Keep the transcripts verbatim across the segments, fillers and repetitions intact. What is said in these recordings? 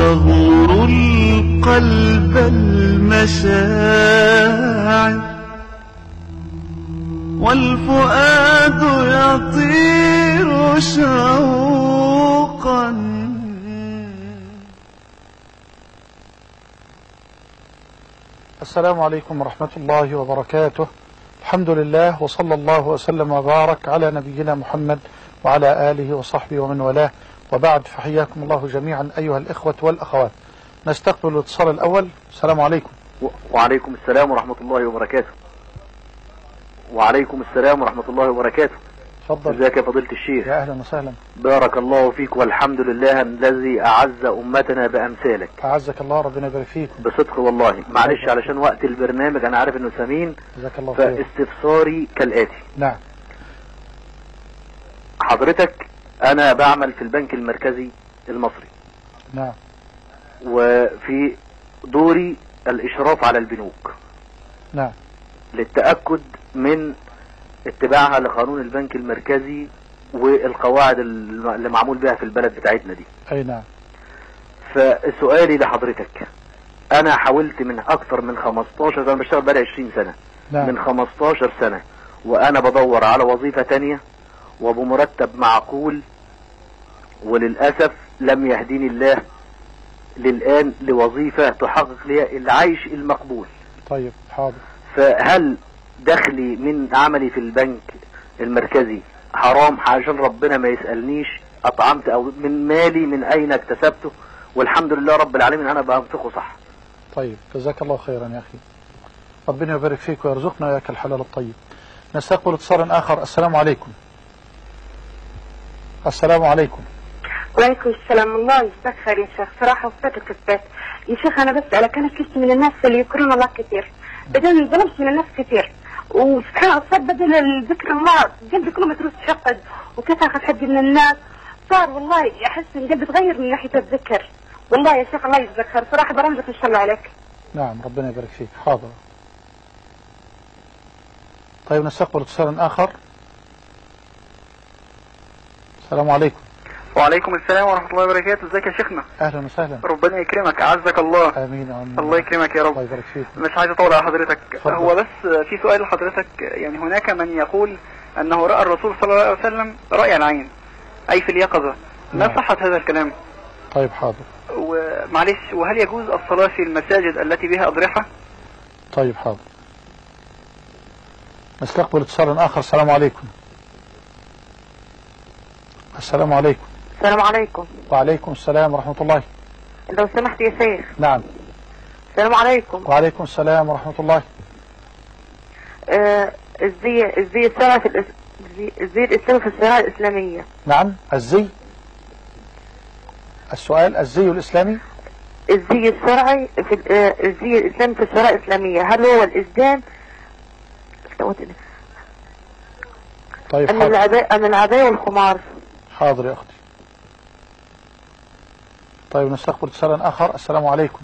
تغمر القلب المشاعر والفؤاد يطير شوقا. السلام عليكم ورحمة الله وبركاته. الحمد لله وصلى الله وسلم وبارك على نبينا محمد وعلى آله وصحبه ومن والاه، وبعد، فحياكم الله جميعا أيها الإخوة والأخوات. نستقبل الاتصال الأول. السلام عليكم. وعليكم السلام ورحمة الله وبركاته. وعليكم السلام ورحمة الله وبركاته. تفضل. ازيك يا فضيلة الشيخ؟ يا أهلا وسهلا. بارك الله فيك، والحمد لله الذي أعز أمتنا بأمثالك. أعزك الله، ربنا يبارك فيك. بصدق والله. معلش علشان وقت البرنامج أنا عارف إنه ثمين، جزاك الله خير. فاستفساري كالآتي. نعم. حضرتك أنا بعمل في البنك المركزي المصري. نعم. وفي دوري الإشراف على البنوك. نعم. للتأكد من اتباعها لقانون البنك المركزي والقواعد اللي معمول بها في البلد بتاعتنا دي. أي نعم. فسؤالي لحضرتك، أنا حاولت من أكثر من خمستاشر سنة، بشتغل بقالي عشرين سنة. نعم. من خمستاشر سنة وأنا بدور على وظيفة تانية وبمرتب معقول، وللأسف لم يهديني الله للآن لوظيفة تحقق لي العيش المقبول. طيب حاضر. فهل دخلي من عملي في البنك المركزي حرام عشان ربنا ما يسألنيش أطعمت أو من مالي من أين اكتسبته؟ والحمد لله رب العالمين أنا بأنفقه صح. طيب جزاك الله خيرا يا أخي، ربنا يبارك فيك ويرزقنا وياك الحلال الطيب. نستقبل اتصالا آخر. السلام عليكم. السلام عليكم. وعليكم السلام. الله يجزاك خير يا شيخ، صراحة وفاتك البيت يا شيخ. أنا بسألك، أنا كنت من الناس اللي يذكرون الله كثير، بدل ظلمت من الناس كثير، وسبحان الله صار بدل ذكر الله قلبي كله متروس شقد وكثر حد من الناس، صار والله أحس إن قلبي تغير من ناحية الذكر. والله يا شيخ الله يجزاك خير، صراحة برمجك إن شاء الله عليك. نعم ربنا يبارك فيك. حاضر. طيب نستقبل اتصالا آخر. السلام عليكم. وعليكم السلام ورحمة الله وبركاته. ازيك يا شيخنا؟ اهلا وسهلا. ربنا يكرمك، اعزك الله. امين امين. الله يكرمك يا رب. الله يبارك فيك. مش عايز اطول على حضرتك. فضل. هو بس في سؤال لحضرتك، يعني هناك من يقول انه رأى الرسول صلى الله عليه وسلم رأي العين، اي في اليقظة. ما نعم. صحة هذا الكلام؟ طيب حاضر. ومعلش، وهل يجوز الصلاة في المساجد التي بها أضرحة؟ طيب حاضر. نستقبل اتصالا آخر. السلام عليكم. السلام عليكم. السلام عليكم. وعليكم السلام ورحمة الله. لو سمحت يا شيخ. نعم. السلام عليكم. وعليكم السلام ورحمة الله. آه الزي الزي السنة في الإس... الزي, الزي الإسلامي في الشريعة الإسلامية. نعم. الزي السؤال الزي الإسلامي. الزي الشرعي في آه الزي الإسلامي في الشريعة الإسلامية، هل هو الإسدان طيب أم العباية أم العباية والخمار؟ حاضر يا أختي. طيب نستقبل اتصالا آخر. السلام عليكم.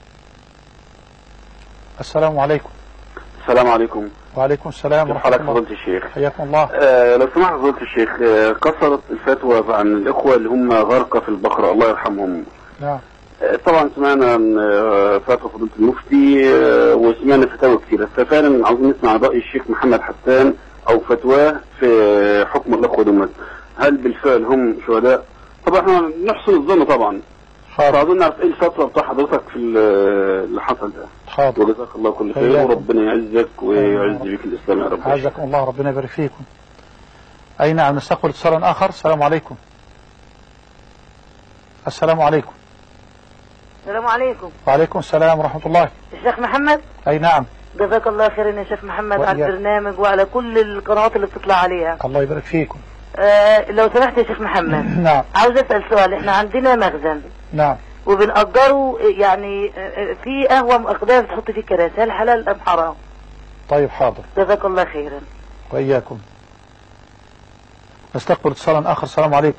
السلام عليكم. السلام عليكم. وعليكم السلام ورحمة الله. فضيلة الشيخ. حياكم الله. آه لو سمحت فضيلة الشيخ، آه كثرت الفتوى عن الإخوة اللي هم غرقى في البقرة، الله يرحمهم. نعم. آه طبعا سمعنا عن آه فتوى فضيلة المفتي، آه وسمعنا فتاوى كثيرة، ففعلا عاوزين نسمع رأي الشيخ محمد حسان أو فتواه في حكم الإخوة دول. هل بالفعل هم شهداء؟ طبعا احنا نحسن الظن طبعا. فعاوزين نعرف ايه الفتوى بتاع حضرتك في اللي حصل ده. حاضر. وجزاك الله كل خير، وربنا يعزك ويعز بك الاسلام يا رب. عزكم الله، ربنا يبارك فيكم. اي نعم. نستقبل اتصالا اخر. السلام عليكم. السلام عليكم. السلام عليكم. وعليكم السلام ورحمة الله. الشيخ محمد. اي نعم. جزاك الله خيرا يا شيخ محمد على البرنامج وعلى كل القنوات اللي بتطلع عليها. الله يبارك فيكم. آه لو سمحت يا شيخ محمد. نعم. عاوز اسال سؤال. احنا عندنا مخزن. نعم. وبنأجره، يعني في قهوة مقدار تحط فيه كراسي، هل حلال ام حرام؟ طيب حاضر. جزاك الله خيرا. وإياكم. نستقبل اتصالا آخر. السلام عليكم.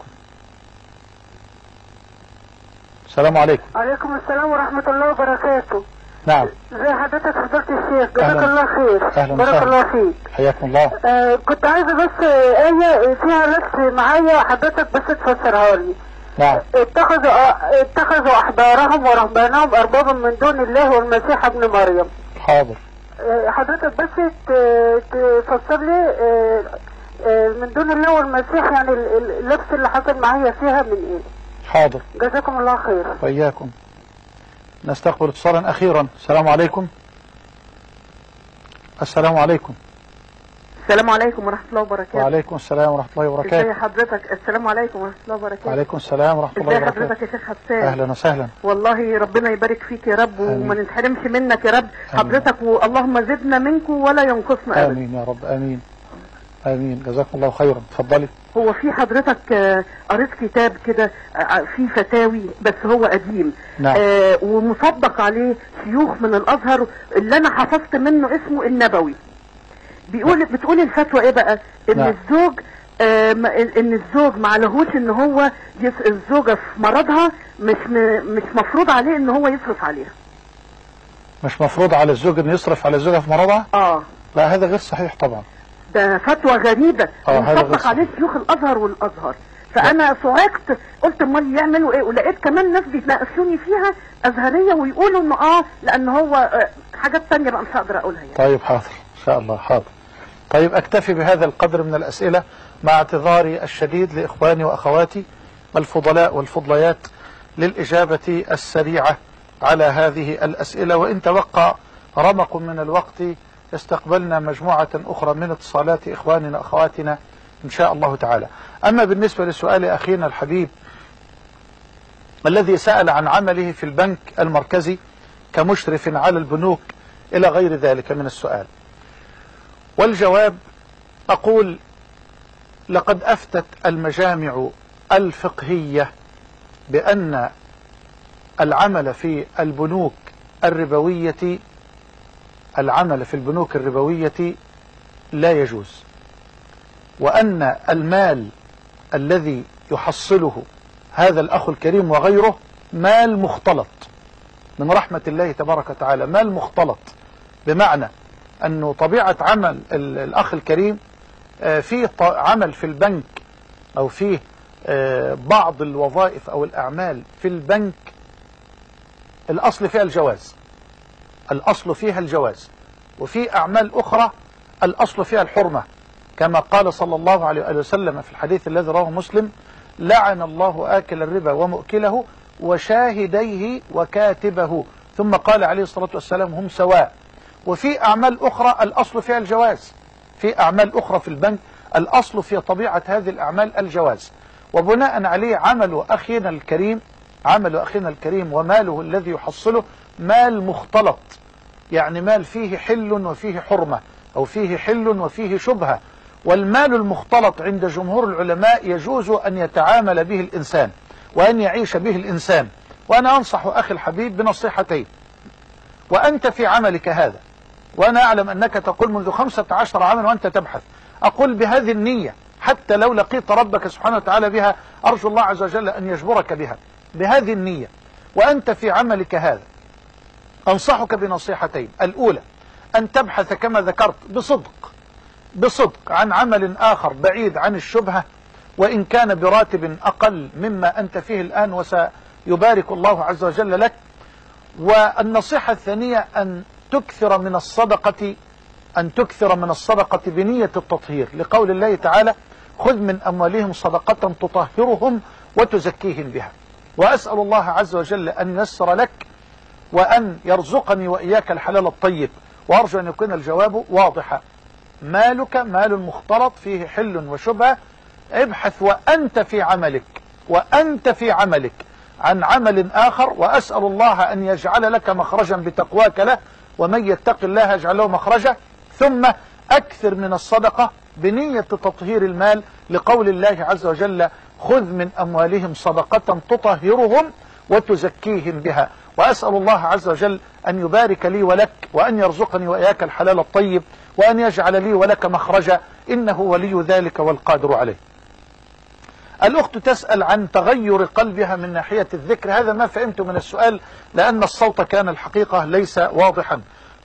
السلام عليكم. وعليكم السلام ورحمة الله وبركاته. نعم. زي حضرتك فضيلة الشيخ، جزاك الله خير. أهلا بارك الله فيك. حياكم الله. آه كنت عايزة بس آية فيها نفس معايا حضرتك بس تفسرها لي. نعم. اتخذوا اتخذوا احبارهم ورهبانهم اربابا من دون الله والمسيح ابن مريم. حاضر. حضرتك بس تفسر لي من دون الله والمسيح، يعني اللبس اللي حصل معايا فيها من ايه؟ حاضر. جزاكم الله خير. وإياكم. نستقبل اتصالا أخيرا. السلام عليكم. السلام عليكم. السلام عليكم ورحمة الله وبركاته. وعليكم السلام ورحمة الله وبركاته. ازي حضرتك؟ السلام عليكم ورحمة الله وبركاته. وعليكم السلام ورحمة الله وبركاته. ازي حضرتك يا شيخ حسان؟ أهلا وسهلا. والله ربنا يبارك فيك يا رب وما نتحرمش منك يا رب. آمين. حضرتك واللهم زدنا منكم ولا ينقصنا أبدا. آمين يا رب. آمين آمين. جزاكم الله خيرا. اتفضلي. هو في حضرتك آه قريت كتاب كده آه فيه فتاوي بس هو قديم. نعم. آه ومصدق عليه شيوخ من الأزهر اللي أنا حفظت منه اسمه النبوي. بيقول بتقول الفتوى ايه بقى؟ ان نعم. الزوج آه ان الزوج ما عليهوش ان هو يس الزوجه في مرضها مش م مش مفروض عليه ان هو يصرف عليها. مش مفروض على الزوج انه يصرف على الزوجه في مرضها؟ اه لا هذا غير صحيح طبعا. ده فتوى غريبه ومصدق عليه شيوخ الازهر والازهر. فانا صعقت قلت امال يعملوا ايه، ولقيت كمان ناس بيتناقشوني فيها ازهريه ويقولوا انه اه لان هو آه حاجات ثانيه بقى مش هقدر اقولها يعني. طيب حاضر ان شاء الله. حاضر. طيب اكتفي بهذا القدر من الاسئله مع اعتذاري الشديد لاخواني واخواتي الفضلاء والفضليات للاجابه السريعه على هذه الاسئله، وان تبقى رمق من الوقت استقبلنا مجموعه اخرى من اتصالات اخواننا واخواتنا ان شاء الله تعالى. اما بالنسبه لسؤال اخينا الحبيب الذي سأل عن عمله في البنك المركزي كمشرف على البنوك الى غير ذلك من السؤال، والجواب أقول لقد أفتت المجامع الفقهية بأن العمل في البنوك الربوية العمل في البنوك الربوية لا يجوز، وأن المال الذي يحصله هذا الأخ الكريم وغيره مال مختلط من رحمة الله تبارك وتعالى، مال مختلط، بمعنى أنه طبيعة عمل الأخ الكريم فيه عمل في البنك أو فيه بعض الوظائف أو الأعمال في البنك الأصل فيها الجواز، الأصل فيها الجواز، وفي أعمال أخرى الأصل فيها الحرمة، كما قال صلى الله عليه وسلم في الحديث الذي رواه مسلم: لعن الله آكل الربا ومؤكله وشاهديه وكاتبه، ثم قال عليه الصلاة والسلام: هم سواء. وفي أعمال أخرى الأصل فيها الجواز، في أعمال أخرى في البنك الأصل في طبيعة هذه الأعمال الجواز، وبناء عليه عمل أخينا الكريم عمل أخينا الكريم وماله الذي يحصله مال مختلط، يعني مال فيه حل وفيه حرمة أو فيه حل وفيه شبهة. والمال المختلط عند جمهور العلماء يجوز أن يتعامل به الإنسان وأن يعيش به الإنسان. وأنا أنصح أخي الحبيب بنصيحتين، وأنت في عملك هذا، وأنا أعلم أنك تقول منذ خمسة عشر عاما وأنت تبحث، أقول بهذه النية حتى لو لقيت ربك سبحانه وتعالى بها أرجو الله عز وجل أن يجبرك بها، بهذه النية وأنت في عملك هذا أنصحك بنصيحتين: الأولى أن تبحث كما ذكرت بصدق بصدق عن عمل آخر بعيد عن الشبهة، وإن كان براتب أقل مما أنت فيه الآن وسيبارك الله عز وجل لك. والنصيحة الثانية أن تكثر من الصدقة أن تكثر من الصدقة بنية التطهير، لقول الله تعالى: خذ من أموالهم صدقة تطهرهم وتزكيهم بها. وأسأل الله عز وجل أن ييسر لك وأن يرزقني وإياك الحلال الطيب، وأرجو أن يكون الجواب واضحا. مالك مال مختلط فيه حل وشبهة، ابحث وأنت في عملك وأنت في عملك عن عمل آخر، وأسأل الله أن يجعل لك مخرجا بتقواك له، ومن يتق الله يجعل له مخرجا. ثم أكثر من الصدقة بنية تطهير المال، لقول الله عز وجل: خذ من أموالهم صدقة تطهرهم وتزكيهم بها. وأسأل الله عز وجل أن يبارك لي ولك وأن يرزقني وإياك الحلال الطيب وأن يجعل لي ولك مخرجا، إنه ولي ذلك والقادر عليه. الأخت تسأل عن تغير قلبها من ناحية الذكر، هذا ما فهمت من السؤال لأن الصوت كان الحقيقة ليس واضحا.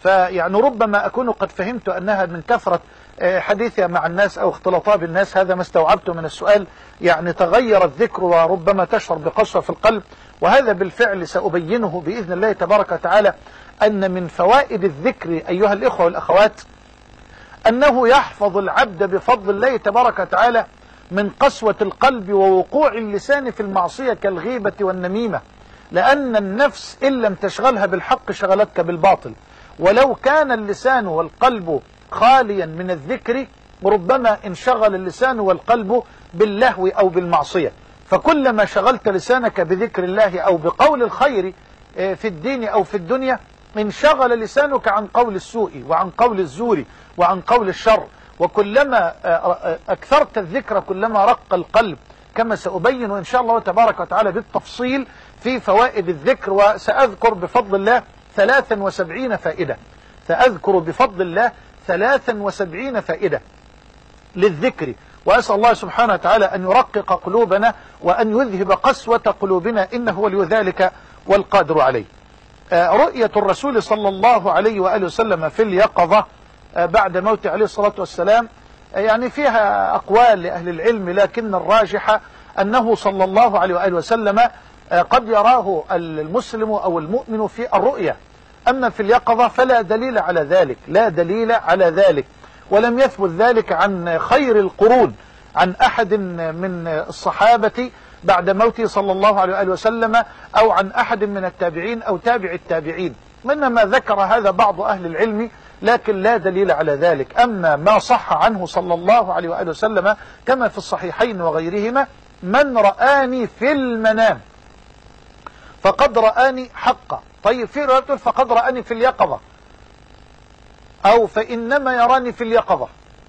فيعني ربما أكون قد فهمت أنها من كثرة حديثها مع الناس أو اختلاطها بالناس، هذا ما استوعبته من السؤال، يعني تغير الذكر وربما تشعر بقسوة في القلب، وهذا بالفعل سأبينه بإذن الله تبارك وتعالى. أن من فوائد الذكر أيها الإخوة والأخوات أنه يحفظ العبد بفضل الله تبارك وتعالى من قسوة القلب ووقوع اللسان في المعصية كالغيبة والنميمة، لأن النفس إن لم تشغلها بالحق شغلتك بالباطل، ولو كان اللسان والقلب خاليا من الذكر ربما انشغل اللسان والقلب باللهو أو بالمعصية. فكلما شغلت لسانك بذكر الله أو بقول الخير في الدين أو في الدنيا انشغل لسانك عن قول السوء وعن قول الزور وعن قول الشر، وكلما أكثرت الذكر كلما رق القلب، كما سأبين إن شاء الله تبارك وتعالى بالتفصيل في فوائد الذكر. وسأذكر بفضل الله ثلاثا وسبعين فائدة، سأذكر بفضل الله ثلاثا وسبعين فائدة للذكر، وأسأل الله سبحانه وتعالى أن يرقق قلوبنا وأن يذهب قسوة قلوبنا، إنه ولي ذلك والقادر عليه. رؤية الرسول صلى الله عليه وآله وسلم في اليقظة بعد موت عليه الصلاة والسلام يعني فيها أقوال لأهل العلم، لكن الراجح أنه صلى الله عليه وآله وسلم قد يراه المسلم أو المؤمن في الرؤية، أما في اليقظة فلا دليل على ذلك، لا دليل على ذلك، ولم يثبت ذلك عن خير القرون، عن أحد من الصحابة بعد موته صلى الله عليه وآله وسلم، أو عن أحد من التابعين أو تابع التابعين، إنما ذكر هذا بعض أهل العلم لكن لا دليل على ذلك. أما ما صح عنه صلى الله عليه وآله وسلم كما في الصحيحين وغيرهما: من رآني في المنام فقد رآني حقا. طيب في رواية تقول فقد رآني في اليقظة، أو فإنما يراني في اليقظة.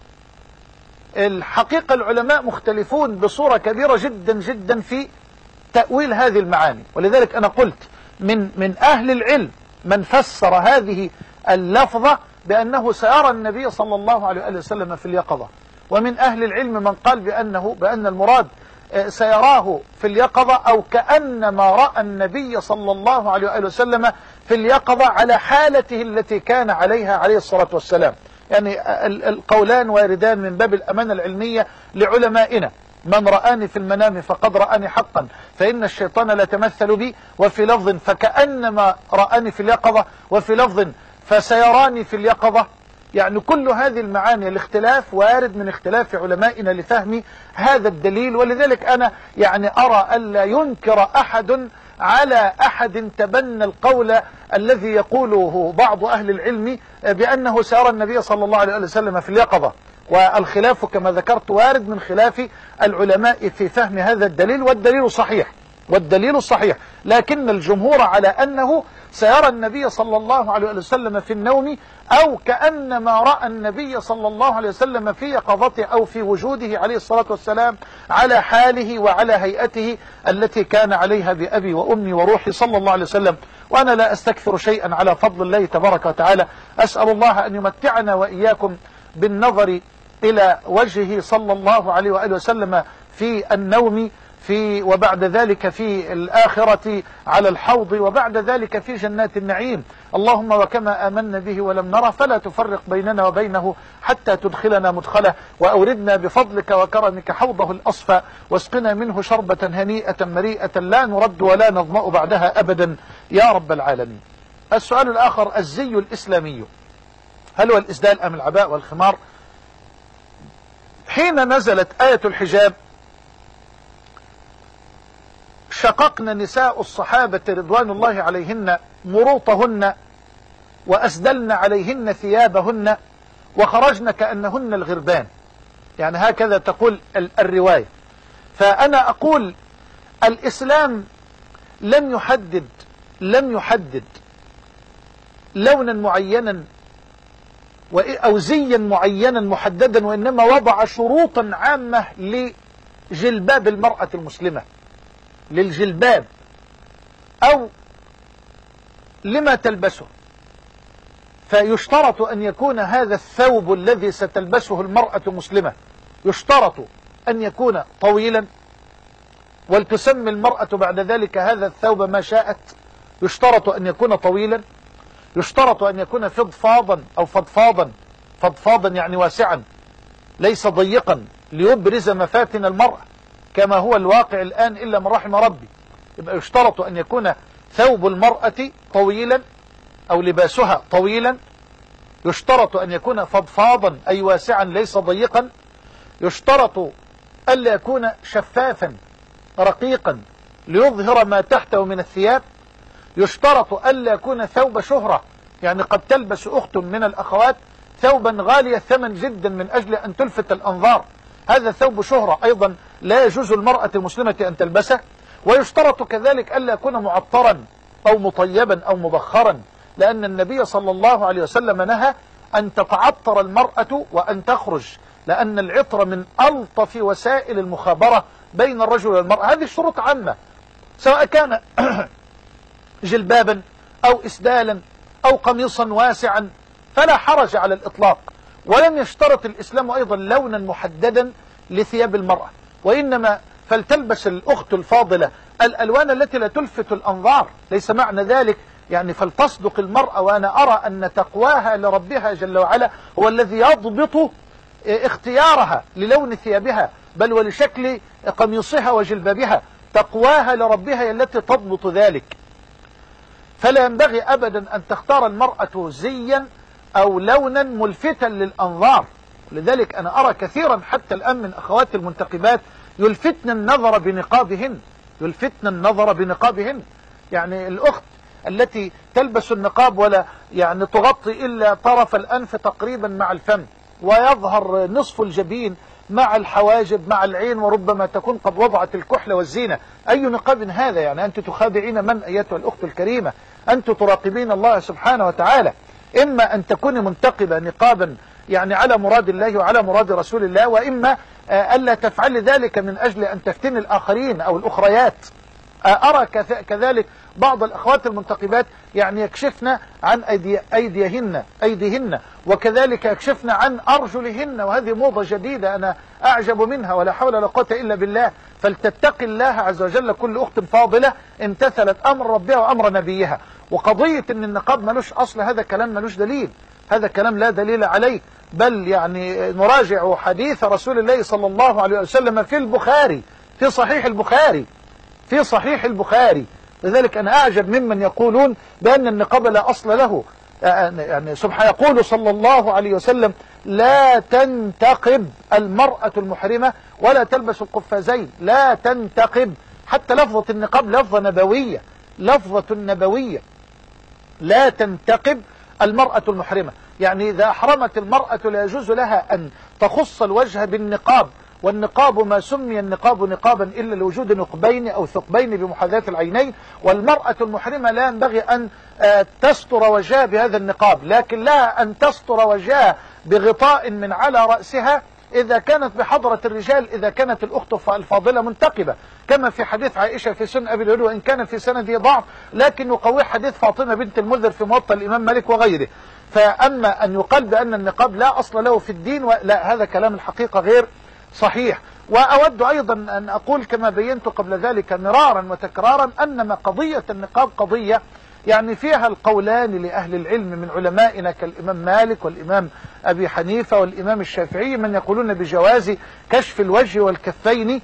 الحقيقة العلماء مختلفون بصورة كبيرة جدا جدا في تأويل هذه المعاني، ولذلك أنا قلت من من أهل العلم من فسر هذه اللفظة بأنه سيرى النبي صلى الله عليه وسلم في اليقظة، ومن أهل العلم من قال بأنه بأن المراد سيراه في اليقظة أو كأنما رأى النبي صلى الله عليه وسلم في اليقظة على حالته التي كان عليها عليه الصلاة والسلام. يعني القولان واردان من باب الأمانة العلمية لعلمائنا: من رآني في المنام فقد رآني حقا فإن الشيطان لا يتمثل بي، وفي لفظ فكأنما رآني في اليقظة، وفي لفظ فسيراني في اليقظة. يعني كل هذه المعاني الاختلاف وارد من اختلاف علمائنا لفهم هذا الدليل، ولذلك أنا يعني أرى ألا ينكر أحد على أحد تبنى القول الذي يقوله بعض أهل العلم بأنه سيرى النبي صلى الله عليه وسلم في اليقظة. والخلاف كما ذكرت وارد من خلاف العلماء في فهم هذا الدليل، والدليل صحيح والدليل صحيح لكن الجمهور على أنه سيرى النبي صلى الله عليه وسلم في النوم، أو كأنما رأى النبي صلى الله عليه وسلم في يقظته أو في وجوده عليه الصلاة والسلام على حاله وعلى هيئته التي كان عليها بأبي وأمي وروحي صلى الله عليه وسلم. وأنا لا أستكثر شيئا على فضل الله تبارك وتعالى، أسأل الله أن يمتعنا وإياكم بالنظر إلى وجهه صلى الله عليه وآله وسلم في النوم، في وبعد ذلك في الآخرة على الحوض، وبعد ذلك في جنات النعيم. اللهم وكما آمنا به ولم نره فلا تفرق بيننا وبينه حتى تدخلنا مدخله، وأوردنا بفضلك وكرمك حوضه الأصفى، واسقنا منه شربة هنيئة مريئة لا نرد ولا نظمأ بعدها أبدا يا رب العالمين. السؤال الآخر: الزي الإسلامي هل هو الإسدال أم العباء والخمار؟ حين نزلت آية الحجاب شققن نساء الصحابة رضوان الله عليهن مروطهن وأسدلن عليهن ثيابهن وخرجن كأنهن الغربان، يعني هكذا تقول الرواية. فأنا أقول الإسلام لم يحدد لم يحدد لونا معينا أو زيا معينا محددا، وإنما وضع شروطا عامة لجلباب المرأة المسلمة، للجلباب أو لما تلبسه. فيشترط أن يكون هذا الثوب الذي ستلبسه المرأة مسلمة يشترط أن يكون طويلا، ولتسمي المرأة بعد ذلك هذا الثوب ما شاءت. يشترط أن يكون طويلا، يشترط أن يكون فضفاضا أو فضفاضا، فضفاضا يعني واسعا ليس ضيقا ليبرز مفاتن المرأة كما هو الواقع الآن إلا من رحم ربي. يبقى يشترط أن يكون ثوب المرأة طويلا أو لباسها طويلا، يشترط أن يكون فضفاضا أي واسعا ليس ضيقا، يشترط ألا يكون شفافا رقيقا ليظهر ما تحته من الثياب، يشترط ألا يكون ثوب شهرة، يعني قد تلبس أخت من الأخوات ثوبا غالي الثمن جدا من أجل أن تلفت الأنظار، هذا ثوب شهرة أيضا لا يجوز المرأة المسلمة أن تلبسه. ويشترط كذلك ألا يكون معطرا أو مطيبا أو مبخرا، لأن النبي صلى الله عليه وسلم نهى أن تتعطر المرأة وأن تخرج، لأن العطر من ألطف وسائل المخابرة بين الرجل والمرأة. هذه الشروط عامة، سواء كان جلبابا أو إسدالا أو قميصا واسعا فلا حرج على الإطلاق. ولم يشترط الإسلام أيضا لونا محددا لثياب المرأة، وإنما فلتلبس الأخت الفاضلة الألوان التي لا تلفت الأنظار، ليس معنى ذلك يعني فلتصدق المرأة. وأنا أرى أن تقواها لربها جل وعلا هو الذي يضبط اختيارها للون ثيابها بل ولشكل قميصها وجلبابها، تقواها لربها هي التي تضبط ذلك. فلا ينبغي أبدا أن تختار المرأة زيا أو لونا ملفتا للأنظار. لذلك أنا أرى كثيرا حتى الآن من أخوات المنتقبات يلفتن النظر بنقابهن، يلفتن النظر بنقابهن. يعني الأخت التي تلبس النقاب ولا يعني تغطي إلا طرف الأنف تقريبا مع الفم، ويظهر نصف الجبين مع الحواجب مع العين، وربما تكون قد وضعت الكحل والزينة، أي نقاب هذا؟ يعني أنت تخادعين من أيتها الأخت الكريمة؟ أنت تراقبين الله سبحانه وتعالى. إما أن تكون منتقبة نقابا يعني على مراد الله وعلى مراد رسول الله، وإما ألا تفعل ذلك من أجل أن تفتن الآخرين أو الأخريات. أرى كذلك بعض الأخوات المنتقبات يعني يكشفن عن أيدي أيديهن أيديهن وكذلك يكشفن عن أرجلهن، وهذه موضة جديدة أنا أعجب منها ولا حول ولا قوة إلا بالله. فلتتق الله عز وجل كل أخت فاضلة امتثلت أمر ربها وأمر نبيها. وقضية أن النقاب ملوش أصل هذا كلام ملوش دليل، هذا كلام لا دليل عليه، بل يعني نراجع حديث رسول الله صلى الله عليه وسلم في البخاري، في صحيح البخاري في صحيح البخاري. لذلك أنا أعجب ممن يقولون بأن النقاب لا أصل له. يعني سبحانه يقول صلى الله عليه وسلم: لا تنتقب المرأة المحرمة ولا تلبس القفازين، لا تنتقب. حتى لفظة النقاب لفظة نبوية، لفظة نبوية، لا تنتقب المرأة المحرمة. يعني إذا أحرمت المرأة لا يجوز لها أن تخص الوجه بالنقاب، والنقاب ما سمي النقاب نقابا إلا لوجود نقبين أو ثقبين بمحاذاة العينين. والمرأة المحرمة لا ينبغي أن تستر وجهها بهذا النقاب، لكن لها أن تستر وجهها بغطاء من على رأسها إذا كانت بحضرة الرجال، إذا كانت الأخت الفاضلة منتقبة، كما في حديث عائشة في سنن أبي الهول، وإن كان في سنده ضعف لكن يقوي حديث فاطمة بنت المنذر في موطأ الإمام مالك وغيره. فأما أن يقال بأن النقاب لا أصل له في الدين، لا، هذا كلام الحقيقة غير صحيح. وأود أيضا أن أقول كما بينت قبل ذلك مرارا وتكرارا أنما قضية النقاب قضية يعني فيها القولان لأهل العلم من علمائنا كالإمام مالك والإمام أبي حنيفة والإمام الشافعي، من يقولون بجواز كشف الوجه والكفين،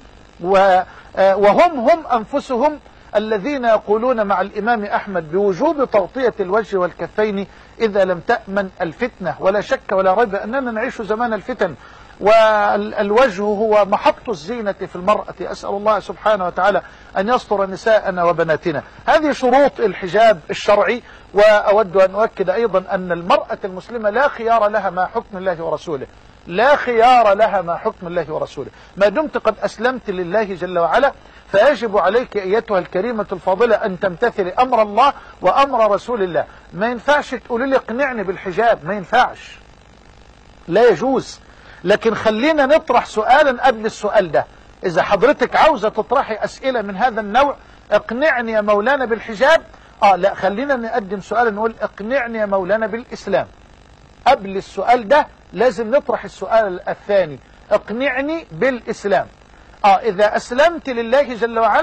وهم هم أنفسهم الذين يقولون مع الإمام أحمد بوجوب تغطية الوجه والكفين إذا لم تأمن الفتنة. ولا شك ولا ريب أننا نعيش زمان الفتن، والوجه هو محط الزينة في المرأة. أسأل الله سبحانه وتعالى أن يستر نساءنا وبناتنا. هذه شروط الحجاب الشرعي. وأود أن أؤكد أيضا أن المرأة المسلمة لا خيار لها مع حكم الله ورسوله، لا خيار لها مع حكم الله ورسوله. ما دمت قد أسلمت لله جل وعلا فيجب عليك أيتها الكريمة الفاضلة أن تمتثل أمر الله وأمر رسول الله. ما ينفعش تقولي لي اقنعني بالحجاب، ما ينفعش، لا يجوز. لكن خلينا نطرح سؤالا قبل السؤال ده. إذا حضرتك عاوزة تطرحي أسئلة من هذا النوع، اقنعني يا مولانا بالحجاب، آه لا، خلينا نقدم سؤالا نقول اقنعني يا مولانا بالإسلام. قبل السؤال ده لازم نطرح السؤال الثاني، اقنعني بالإسلام. آه إذا أسلمت لله جل وعلا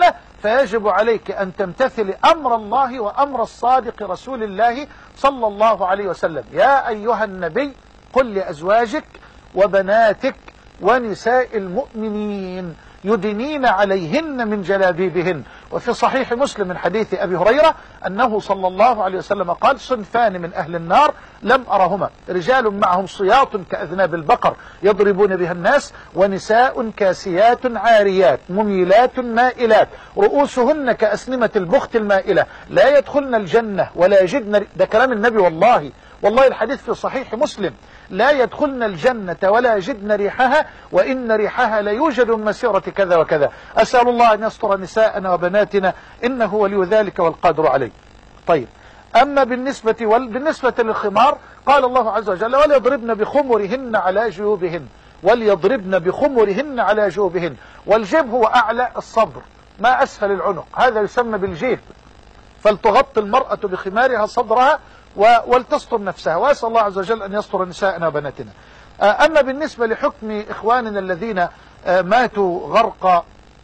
فيجب عليك أن تمتثل أمر الله وأمر الصادق رسول الله صلى الله عليه وسلم. يا أيها النبي قل لأزواجك وبناتك ونساء المؤمنين يدنين عليهن من جلابيبهن. وفي صحيح مسلم من حديث أبي هريرة أنه صلى الله عليه وسلم قال: صنفان من أهل النار لم أرهما، رجال معهم صياط كأذناب البقر يضربون بها الناس، ونساء كاسيات عاريات مميلات مائلات رؤوسهن كأسنمة البخت المائلة لا يدخلن الجنة ولا يجدن. ده كلام النبي والله والله الحديث في صحيح مسلم: لا يدخلن الجنة ولا يجدن ريحها وإن ريحها لا يوجد من مسيرة كذا وكذا. أسأل الله أن يستر نساءنا وبناتنا إنه ولي ذلك والقادر عليه. طيب، أما بالنسبة وال... بالنسبة للخمار قال الله عز وجل: وليضربن بخمرهن على جيوبهن، وليضربن بخمرهن على جيوبهن. والجيب هو أعلى الصدر ما أسفل العنق، هذا يسمى بالجيب. فلتغطي المرأة بخمارها صدرها ولتستر نفسها، وأسأل الله عز وجل أن يستر نساءنا وبناتنا. أما بالنسبة لحكم إخواننا الذين ماتوا غرق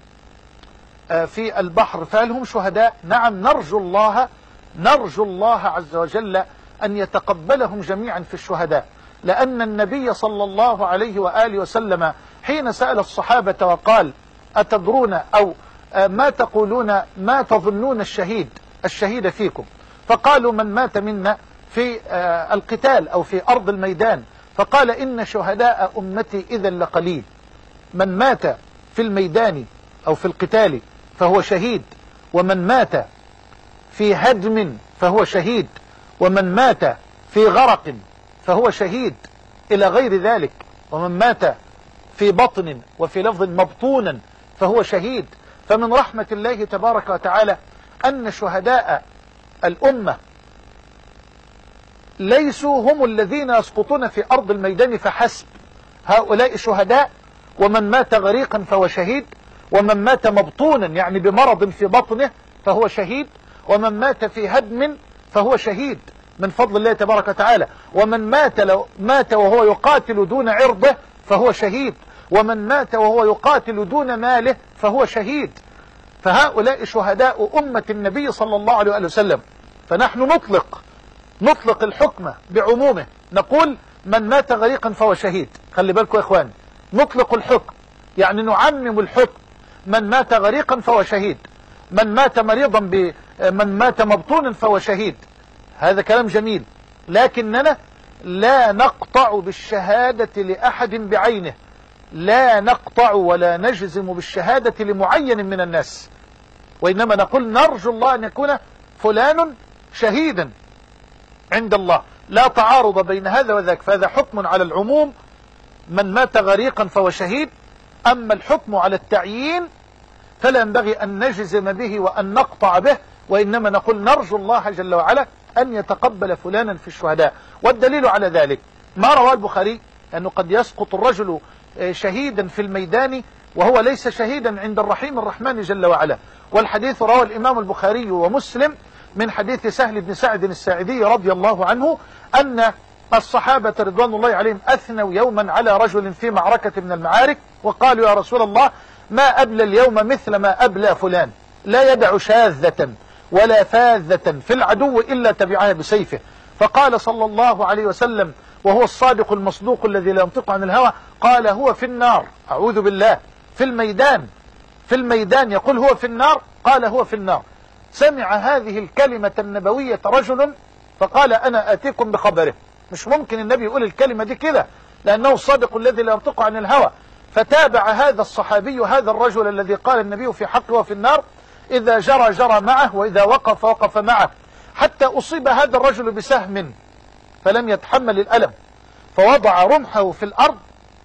في البحر فهل هم شهداء؟ نعم، نرجو الله نرجو الله عز وجل أن يتقبلهم جميعا في الشهداء، لأن النبي صلى الله عليه وآله وسلم حين سأل الصحابة وقال: أتدرون أو ما تقولون ما تظنون الشهيد الشهيد فيكم؟ فقالوا: من مات منا في القتال أو في أرض الميدان. فقال: إن شهداء أمتي إذا لقليل. من مات في الميدان أو في القتال فهو شهيد، ومن مات في هدم فهو شهيد، ومن مات في غرق فهو شهيد، إلى غير ذلك. ومن مات في بطن وفي لفظ مبطونا فهو شهيد. فمن رحمة الله تبارك وتعالى أن شهداء الأمة ليسوا هم الذين يسقطون في أرض الميدان فحسب، هؤلاء شهداء. ومن مات غريقا فهو شهيد، ومن مات مبطونا يعني بمرض في بطنه فهو شهيد، ومن مات في هدم فهو شهيد من فضل الله تبارك وتعالى، ومن مات لو مات وهو يقاتل دون عرضه فهو شهيد، ومن مات وهو يقاتل دون ماله فهو شهيد. فهؤلاء شهداء أمة النبي صلى الله عليه وسلم. فنحن نطلق نطلق الحكم بعمومه، نقول: من مات غريقا فهو شهيد. خلي بالكم يا إخوان، نطلق الحكم يعني نعمم الحكم. من مات غريقا فهو شهيد، من مات مريضا ب... من مات مبطونا فهو شهيد. هذا كلام جميل، لكننا لا نقطع بالشهادة لأحد بعينه، لا نقطع ولا نجزم بالشهادة لمعين من الناس، وإنما نقول: نرجو الله أن يكون فلان شهيدا عند الله. لا تعارض بين هذا وذاك، فهذا حكم على العموم: من مات غريقا فهو شهيد. أما الحكم على التعيين فلا ينبغي أن نجزم به وأن نقطع به، وإنما نقول: نرجو الله جل وعلا أن يتقبل فلانا في الشهداء. والدليل على ذلك ما رواه البخاري أنه قد يسقط الرجل شهيدا في الميدان وهو ليس شهيدا عند الرحيم الرحمن جل وعلا. والحديث رواه الإمام البخاري ومسلم من حديث سهل بن سعد الساعدي رضي الله عنه أن الصحابة رضوان الله عليهم أثنوا يوما على رجل في معركة من المعارك، وقالوا: يا رسول الله، ما أبلى اليوم مثل ما أبلى فلان، لا يدع شاذة ولا فاذة في العدو إلا تبعها بسيفه. فقال صلى الله عليه وسلم وهو الصادق المصدوق الذي لا ينطق عن الهوى: قال: هو في النار. أعوذ بالله، في الميدان في الميدان يقول هو في النار. قال: هو في النار. سمع هذه الكلمة النبوية رجل فقال: أنا آتيكم بخبره. مش ممكن النبي يقول الكلمة دي كده، لأنه الصادق الذي لا ينطق عن الهوى. فتابع هذا الصحابي هذا الرجل الذي قال النبي في حقه وفي النار: إذا جرى جرى معه، وإذا وقف وقف معه، حتى أصيب هذا الرجل بسهم فلم يتحمل الألم، فوضع رمحه في الأرض،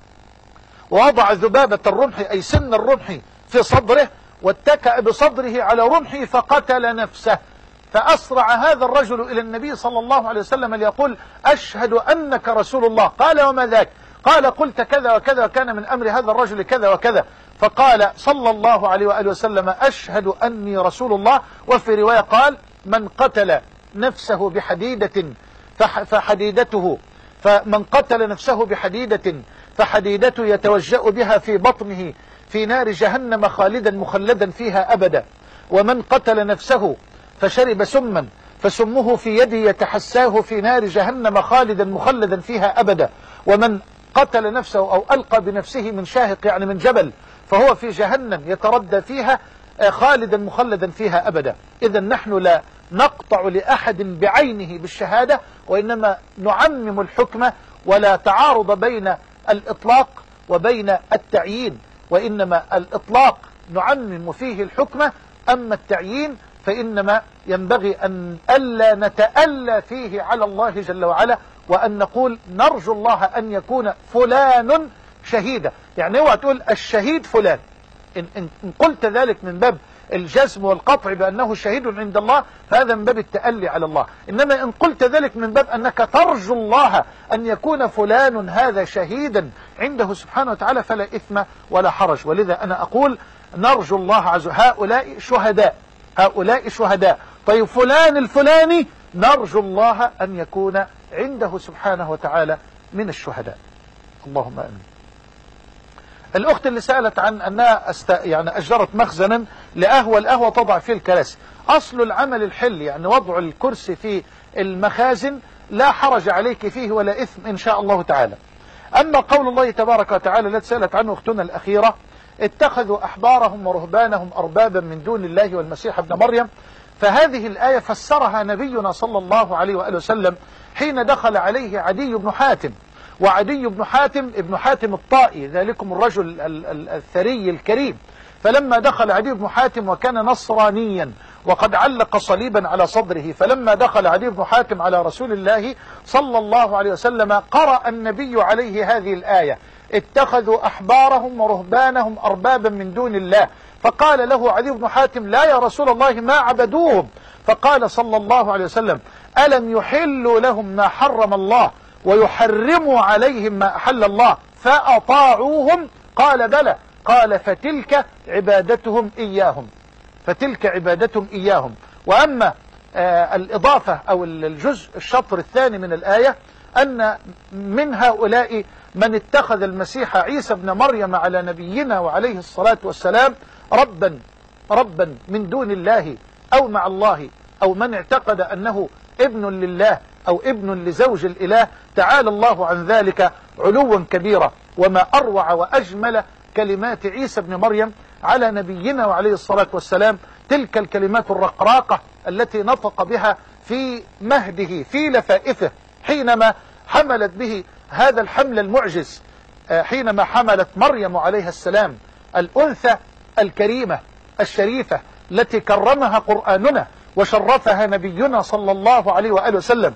ووضع ذبابة الرمح أي سن الرمح في صدره، واتكأ بصدره على رمحه فقتل نفسه. فأسرع هذا الرجل إلى النبي صلى الله عليه وسلم ليقول: أشهد أنك رسول الله. قال: وما ذاك؟ قال: قلت كذا وكذا، وكان من أمر هذا الرجل كذا وكذا. فقال صلى الله عليه وآله وسلم: أشهد أني رسول الله. وفي رواية قال: من قتل نفسه بحديدة فحديدته فمن قتل نفسه بحديدة فحديدته يتوجأ بها في بطنه في نار جهنم خالدا مخلدا فيها أبدا. ومن قتل نفسه فشرب سما فسمه في يدي يتحساه في نار جهنم خالدا مخلدا فيها أبدا، ومن قتل نفسه أو ألقى بنفسه من شاهق يعني من جبل فهو في جهنم يتردى فيها خالدا مخلدا فيها أبدا. إذا نحن لا نقطع لأحد بعينه بالشهادة، وإنما نعمم الحكم، ولا تعارض بين الإطلاق وبين التعيين، وإنما الإطلاق نعمم فيه الحكم، أما التعيين فإنما ينبغي أن ألا نتألى فيه على الله جل وعلا، وأن نقول نرجو الله أن يكون فلان شهيدا. يعني اوعى تقول الشهيد فلان، إن, إن, إن قلت ذلك من باب الجزم والقطع بأنه شهيد عند الله فهذا من باب التألي على الله، إنما إن قلت ذلك من باب أنك ترجو الله أن يكون فلان هذا شهيدا عنده سبحانه وتعالى فلا إثم ولا حرج. ولذا أنا أقول نرجو الله عز وجل، هؤلاء شهداء، هؤلاء شهداء. طيب فلان الفلاني نرجو الله أن يكون عنده سبحانه وتعالى من الشهداء، اللهم آمين. الأخت اللي سألت عن أنها أست... يعني أجرت مخزنا لقهوة، القهوة تضع فيه الكراسي، أصل العمل الحل يعني وضع الكرسي في المخازن لا حرج عليك فيه ولا إثم إن شاء الله تعالى. أما قول الله تبارك وتعالى التي سألت عنه أختنا الأخيرة، اتخذوا أحبارهم ورهبانهم أربابا من دون الله والمسيح ابن مريم، فهذه الآية فسرها نبينا صلى الله عليه وآله وسلم حين دخل عليه عدي بن حاتم، وعدي بن حاتم ابن حاتم الطائي ذلكم الرجل الثري الكريم، فلما دخل عدي بن حاتم وكان نصرانيا وقد علق صليبا على صدره، فلما دخل عدي بن حاتم على رسول الله صلى الله عليه وسلم قرأ النبي عليه هذه الآية اتخذوا أحبارهم ورهبانهم أربابا من دون الله، فقال له عدي بن حاتم لا يا رسول الله ما عبدوهم، فقال صلى الله عليه وسلم ألم يحلوا لهم ما حرم الله ويحرموا عليهم ما أحل الله فأطاعوهم؟ قال بلى، قال فتلك عبادتهم إياهم، فتلك عبادتهم إياهم. وأما آه الإضافة أو الجزء الشطر الثاني من الآية أن من هؤلاء من اتخذ المسيح عيسى ابن مريم على نبينا وعليه الصلاة والسلام ربا ربا من دون الله أو مع الله، أو من اعتقد أنه ابن لله أو ابن لزوج الإله، تعالى الله عن ذلك علوا كبيرا. وما أروع وأجمل كلمات عيسى ابن مريم على نبينا وعليه الصلاة والسلام، تلك الكلمات الرقراقة التي نطق بها في مهده في لفائفه حينما حملت به هذا الحمل المعجز، حينما حملت مريم عليها السلام الأنثى الكريمة الشريفة التي كرمها قرآننا وشرفها نبينا صلى الله عليه وآله وسلم،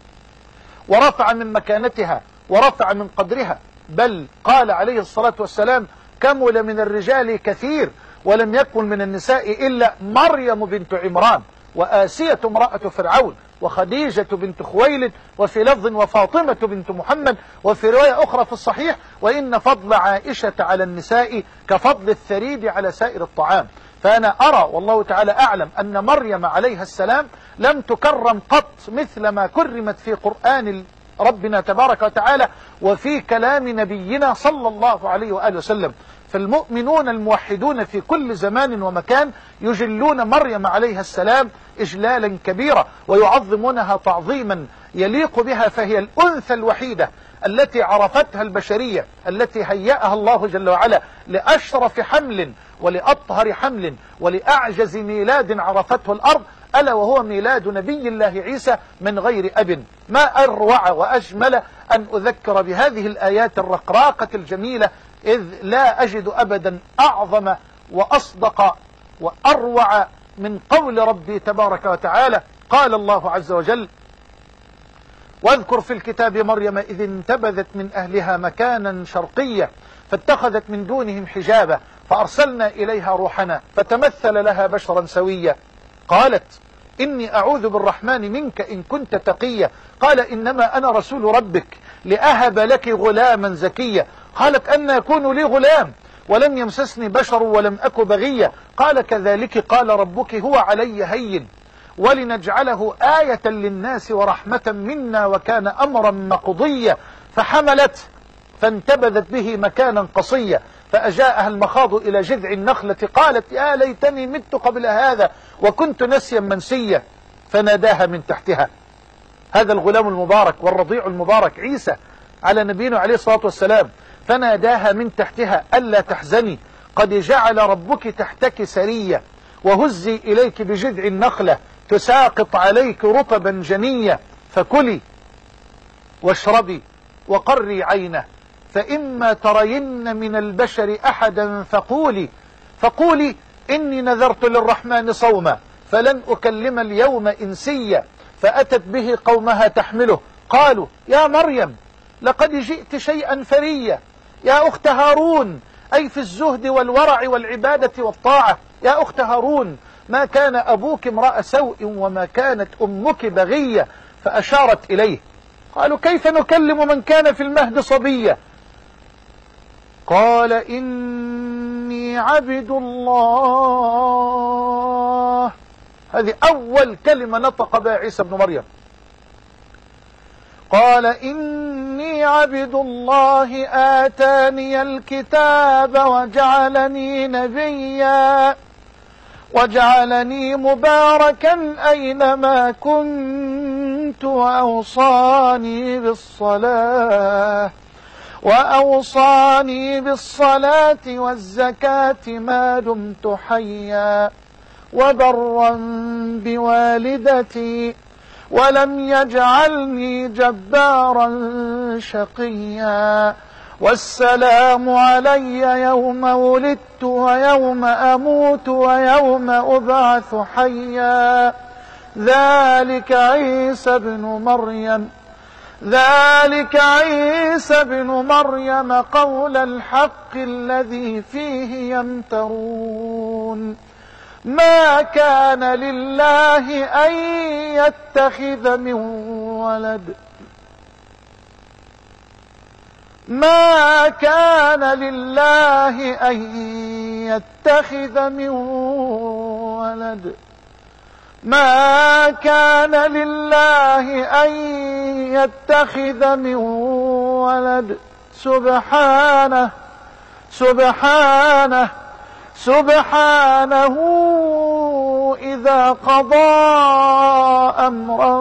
ورفع من مكانتها ورفع من قدرها، بل قال عليه الصلاة والسلام كمل من الرجال كثير ولم يكن من النساء إلا مريم بنت عمران وآسية امرأة فرعون وخديجة بنت خويلد، وفي لفظ وفاطمة بنت محمد، وفي رواية أخرى في الصحيح وإن فضل عائشة على النساء كفضل الثريد على سائر الطعام. فأنا أرى والله تعالى أعلم أن مريم عليها السلام لم تكرم قط مثل ما كرمت في قرآن ربنا تبارك وتعالى وفي كلام نبينا صلى الله عليه وآله وسلم. فالمؤمنون الموحدون في كل زمان ومكان يجلون مريم عليها السلام إجلالا كبيرا ويعظمونها تعظيما يليق بها، فهي الأنثى الوحيدة التي عرفتها البشرية، التي هيأها الله جل وعلا لأشرف حمل ولأطهر حمل ولأعجز ميلاد عرفته الأرض، ألا وهو ميلاد نبي الله عيسى من غير أب. ما أروع وأجمل أن أذكر بهذه الآيات الرقراقة الجميلة، إذ لا أجد أبدا أعظم وأصدق وأروع من قول ربي تبارك وتعالى. قال الله عز وجل واذكر في الكتاب مريم إذ انتبذت من أهلها مكانا شرقيا فاتخذت من دونهم حجابا فأرسلنا إليها روحنا فتمثل لها بشرا سويا قالت إني أعوذ بالرحمن منك إن كنت تقيا قال إنما أنا رسول ربك لأهب لك غلاما زكيا قالت أن يكون لي غلام ولم يمسسني بشر ولم أك بغيا قال كذلك قال ربك هو علي هين ولنجعله آية للناس ورحمة منا وكان أمرا مقضيا فحملت فانتبذت به مكانا قصيا فأجاءها المخاض إلى جذع النخلة قالت يا ليتني مت قبل هذا وكنت نسيا منسيا، فناداها من تحتها. هذا الغلام المبارك والرضيع المبارك عيسى على نبينا عليه الصلاة والسلام، فناداها من تحتها ألا تحزني قد جعل ربك تحتك سرية، وهزي إليك بجذع النخلة تساقط عليك رطبا جنيا، فكلي واشربي وقري عينه، فإما ترين من البشر أحدا فقولي فقولي إني نذرت للرحمن صوما فلن أكلم اليوم إنسيا. فأتت به قومها تحمله قالوا يا مريم لقد جئت شيئا فريا، يا أخت هارون، أي في الزهد والورع والعبادة والطاعة، يا أخت هارون ما كان أبوك امرأ سوء وما كانت أمك بغية. فأشارت إليه. قالوا كيف نكلم من كان في المهد صبيا؟ قال إني عبد الله. هذه أول كلمة نطق بها عيسى بن مريم. قال إني عبد الله آتاني الكتاب وجعلني نبيا وجعلني مباركا أينما كنت وأوصاني بالصلاة وأوصاني بالصلاة والزكاة ما دمت حيا وبرا بوالدتي ولم يجعلني جبارا شقيا والسلام علي يوم ولدت ويوم أموت ويوم أبعث حيا ذلك عيسى بن مريم ذلك عيسى بن مريم قول الحق الذي فيه يمترون ما كان لله أن يتخذ من ولد ما كان لله أن يتخذ من ولد ما كان لله أن يتخذ من ولد سبحانه سبحانه سبحانه إذا قضى أمرا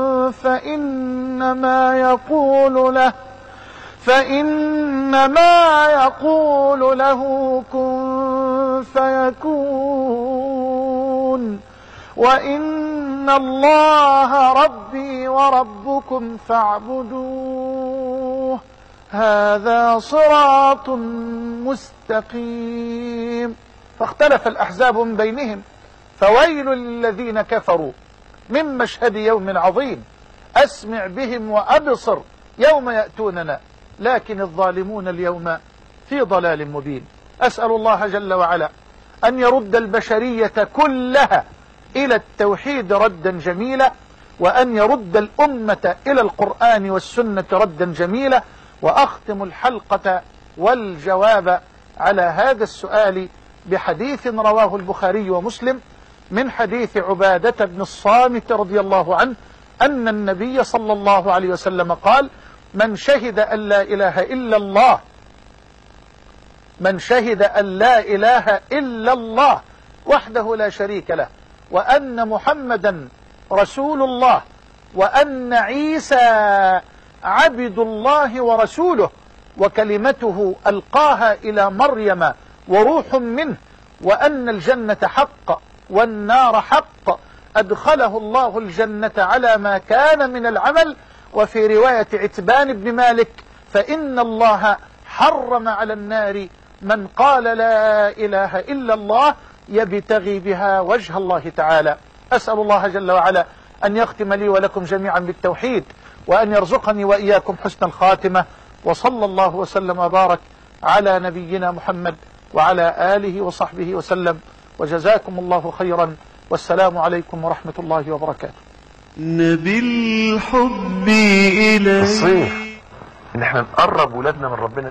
فإنما يقول له فإنما يقول له كن فيكون وإن الله ربي وربكم فاعبدوه هذا صراط مستقيم. فاختلف الأحزاب من بينهم فويل للذين كفروا من مشهد يوم عظيم أسمع بهم وأبصر يوم يأتوننا لكن الظالمون اليوم في ضلال مبين. أسأل الله جل وعلا أن يرد البشرية كلها إلى التوحيد ردا جميلا وأن يرد الأمة إلى القرآن والسنة ردا جميلا. وأختم الحلقة والجواب على هذا السؤال بحديث رواه البخاري ومسلم من حديث عبادة بن الصامت رضي الله عنه أن النبي صلى الله عليه وسلم قال من شهد أن لا إله إلا الله من شهد أن لا إله إلا الله وحده لا شريك له وأن محمدا رسول الله وأن عيسى عبد الله ورسوله وكلمته ألقاها إلى مريم وروح منه وأن الجنة حق والنار حق أدخله الله الجنة على ما كان من العمل. وفي رواية عتبان بن مالك فإن الله حرم على النار من قال لا إله إلا الله يبتغي بها وجه الله تعالى. أسأل الله جل وعلا أن يختم لي ولكم جميعا بالتوحيد وأن يرزقني وإياكم حسن الخاتمة. وصلى الله وسلم وبارك على نبينا محمد وعلى آله وصحبه وسلم وجزاكم الله خيرا والسلام عليكم ورحمة الله وبركاته. نبي الحب إليه الصيف إن احنا نقرب ولادنا من ربنا